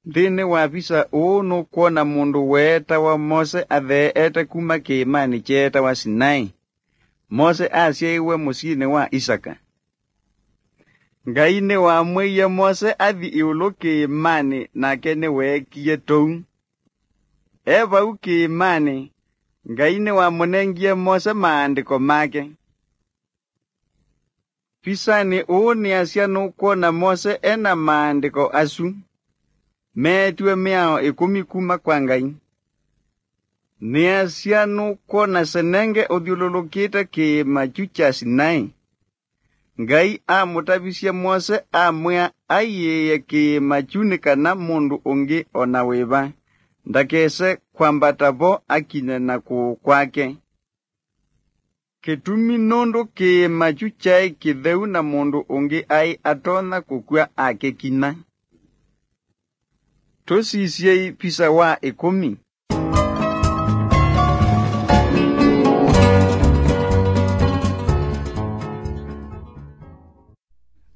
Thini wa visa unu kuona mundu weta wa Mose atheete kuma kiimani cheta wa Sinai. Mose asyaiwe musini wa Isaka. Ngai ni wamwiye Mose athi iulu kiimani nake ni weekie tou. Vau kiimani, Ngai ni wamunengie Mose maandiko make. Pisani ni asya nukuona Mose ena maandiko asu. Metue miao 10 kuma kwa Ngai. Ni asya nukuona senenge uthiululukite kiima cha Sinai. Ngai amutavisye Mose amwia aiye kiima chuni kana mundu ungi ona wiva. Ndakese kwambata vo akine na kwake. Kitumi nundu kiima chai kitheu na mundu ungi ai atona kukua akekina. Tusisiei pisa wa 10.